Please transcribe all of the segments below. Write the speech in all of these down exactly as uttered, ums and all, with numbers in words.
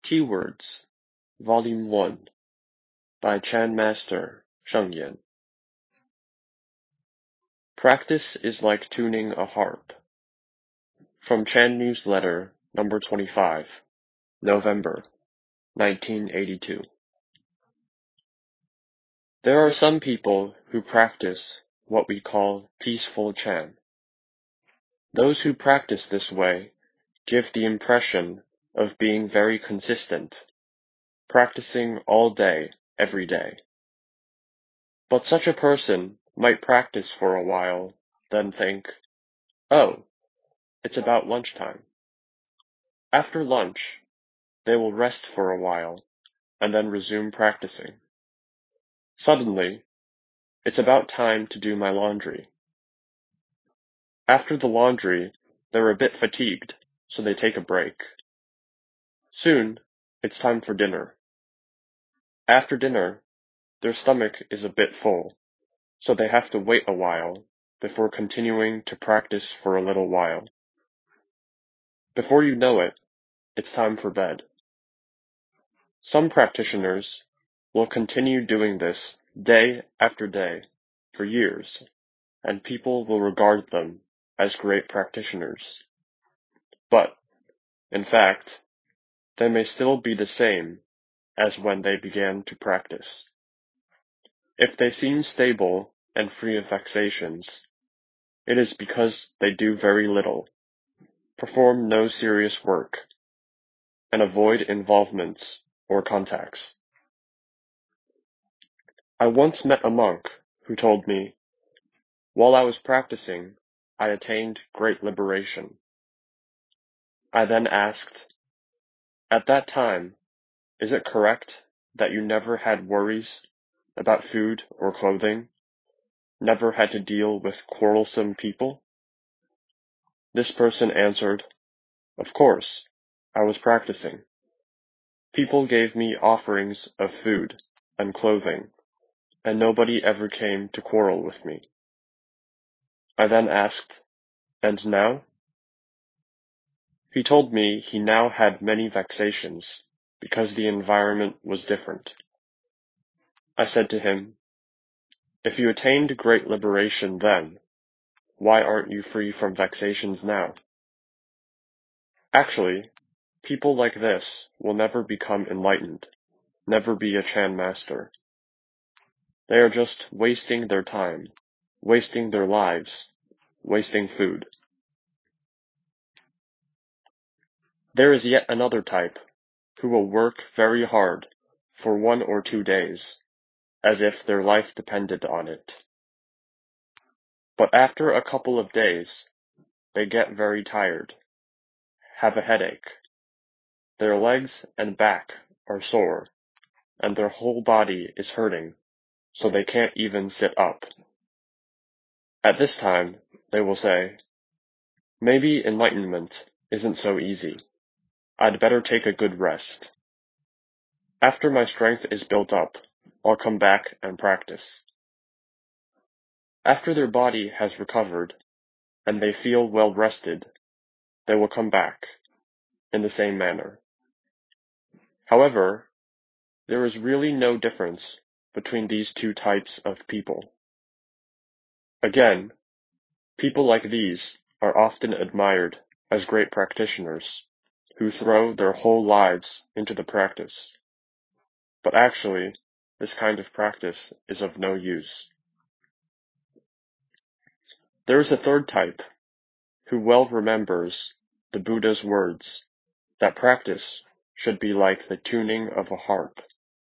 Keywords, Volume one, by Chan Master, Sheng Yan. Practice is like tuning a harp. From Chan Newsletter, number twenty-five, November, nineteen eighty-two. There are some people who practice what we call peaceful Chan. Those who practice this way give the impression of being very consistent, practicing all day, every day. But such a person might practice for a while, then think, oh, it's about lunchtime. After lunch, they will rest for a while, and then resume practicing. Suddenly, it's about time to do my laundry. After the laundry, they're a bit fatigued, so they take a break. Soon, it's time for dinner. After dinner, their stomach is a bit full, so they have to wait a while before continuing to practice for a little while. Before you know it, it's time for bed. Some practitioners will continue doing this day after day for years, and people will regard them as great practitioners. But, in fact, they may still be the same as when they began to practice. If they seem stable and free of vexations, it is because they do very little, perform no serious work, and avoid involvements or contacts. I once met a monk who told me, while I was practicing, I attained great liberation. I then asked, at that time, is it correct that you never had worries about food or clothing, never had to deal with quarrelsome people? This person answered, of course, I was practicing. People gave me offerings of food and clothing, and nobody ever came to quarrel with me. I then asked, and now? He told me he now had many vexations because the environment was different. I said to him, if you attained great liberation then, why aren't you free from vexations now? Actually, people like this will never become enlightened, never be a Chan master. They are just wasting their time, wasting their lives, wasting food. There is yet another type who will work very hard for one or two days, as if their life depended on it. But after a couple of days, they get very tired, have a headache. Their legs and back are sore, and their whole body is hurting, so they can't even sit up. At this time, they will say, maybe enlightenment isn't so easy. I'd better take a good rest. After my strength is built up, I'll come back and practice. After their body has recovered, and they feel well rested, they will come back, in the same manner. However, there is really no difference between these two types of people. Again, people like these are often admired as great practitioners who throw their whole lives into the practice. But actually, this kind of practice is of no use. There is a third type who well remembers the Buddha's words that practice should be like the tuning of a harp.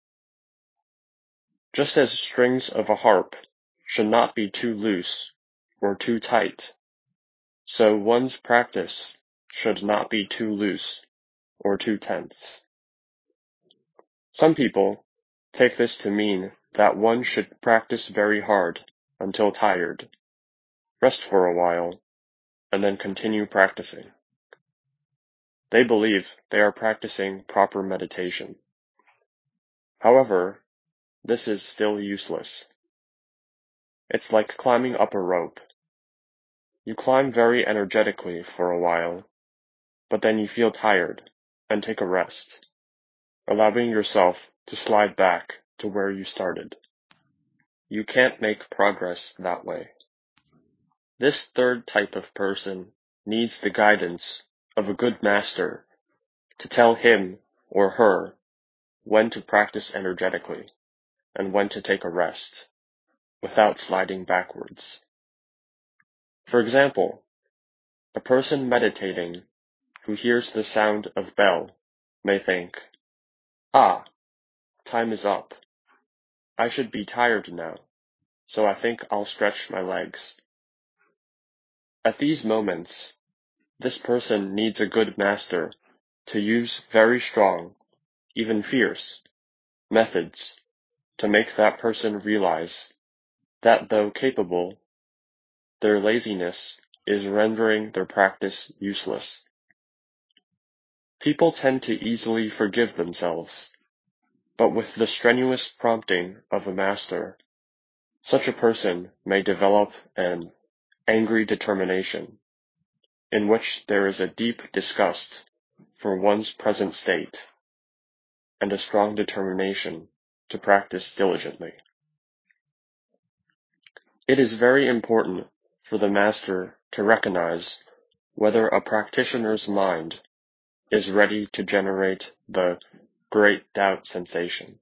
Just as strings of a harp should not be too loose or too tight, so one's practice should not be too loose or too tense. Some people take this to mean that one should practice very hard until tired, rest for a while, and then continue practicing. They believe they are practicing proper meditation. However, this is still useless. It's like climbing up a rope. You climb very energetically for a while, but then you feel tired and take a rest. allowing yourself to slide back to where you started. You can't make progress that way. This third type of person needs the guidance of a good master to tell him or her when to practice energetically and when to take a rest without sliding backwards. For example, a person meditating who hears the sound of bell may think, "Ah, time is up. I should be tired now, so I think I'll stretch my legs." At these moments, this person needs a good master to use very strong, even fierce, methods to make that person realize that though capable, their laziness is rendering their practice useless. People tend to easily forgive themselves, but with the strenuous prompting of a master, such a person may develop an angry determination, in which there is a deep disgust for one's present state and a strong determination to practice diligently. It is very important for the master to recognize whether a practitioner's mind is ready to generate the great doubt sensation.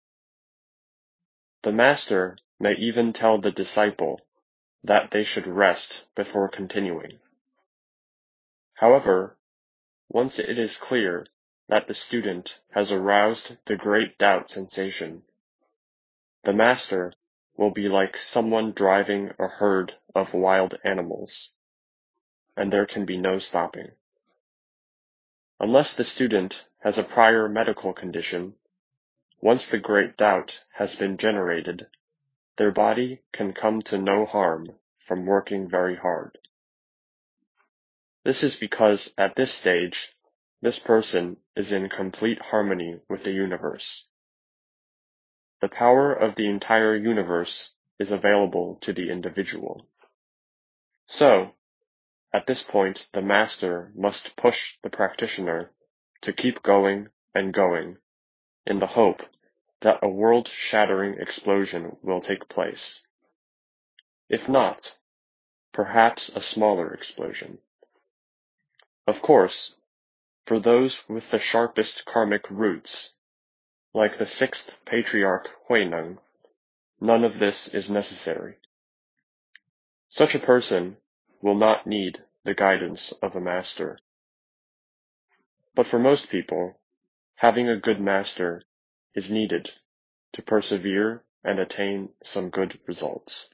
The master may even tell the disciple that they should rest before continuing. However, once it is clear that the student has aroused the great doubt sensation, the master will be like someone driving a herd of wild animals, and there can be no stopping. Unless the student has a prior medical condition, once the great doubt has been generated, their body can come to no harm from working very hard. This is because at this stage, this person is in complete harmony with the universe. The power of the entire universe is available to the individual. So, at this point, the master must push the practitioner to keep going and going in the hope that a world-shattering explosion will take place. If not, perhaps a smaller explosion. Of course, for those with the sharpest karmic roots, like the sixth patriarch Huineng, none of this is necessary. Such a person will not need the guidance of a master. But for most people, having a good master is needed to persevere and attain some good results.